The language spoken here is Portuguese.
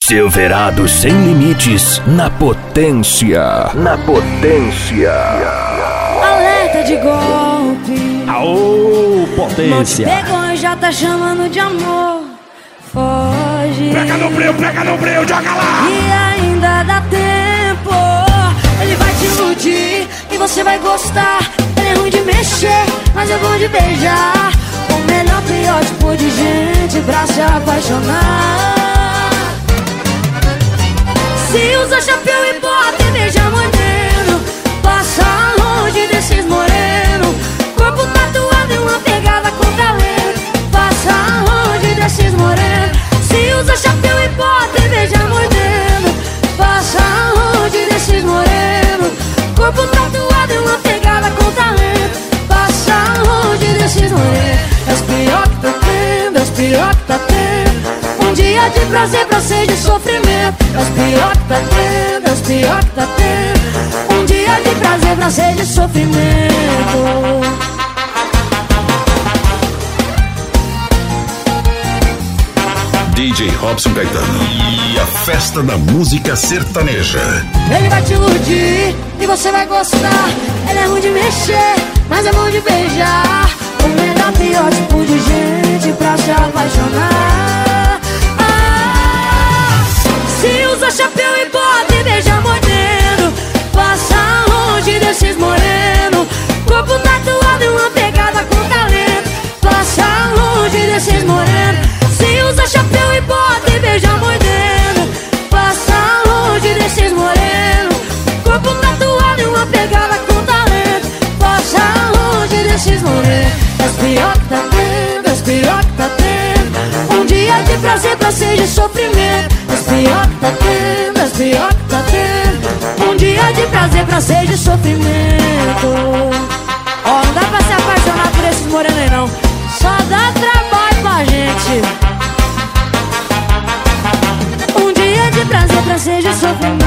Silverado sem limites na potência. Na potência. Alerta de golpe. Aô, potência. Não te pegou e já tá chamando de amor. Foge. Pega no breu, joga lá. E ainda dá tempo. Ele vai te iludir e você vai gostar. Ele é ruim de mexer, mas é bom de beijar. O melhor, pior tipo de gente pra se apaixonar. Se usa chapéu e bota e beija moreno, passa longe desses moreno. Corpo tatuado e uma pegada com talento. Passa longe desses moreno. Se usa chapéu e bota e beija moreno, passa longe desses moreno. Corpo tatuado e uma pegada com talento. Passa longe desses moreno. É os pior que tá tendo, é os pior que tá tendo. Um dia de prazer pra ser de sofrimento. É os pior que tá tendo, é os pior que tá tendo. Um dia de prazer pra ser de sofrimento. DJ Robson Caetano e a festa da música sertaneja. Ele vai te iludir e você vai gostar. Ele é ruim de mexer, mas é bom de beijar. O melhor, pior tipo de gente pra se apaixonar. Se usa chapéu e bota e beija moreno, passa longe desses moreno. Corpo tatuado e uma pegada com talento. Passa longe desses moreno. Se usa chapéu e bota e beija moreno, passa longe desses moreno. Corpo tatuado e uma pegada com talento. Passa longe desses moreno. É os pior que tá tendo, é os pior que tá tendo. Um dia de prazer pra ser de sofrimento. É os pior que tá tendo, é os pior que tá tendo. Um dia de prazer pra ser de sofrimento. Ó, não dá pra se apaixonar por esses morenos aí não. Só dá trabalho pra gente. Um dia de prazer pra ser de sofrimento.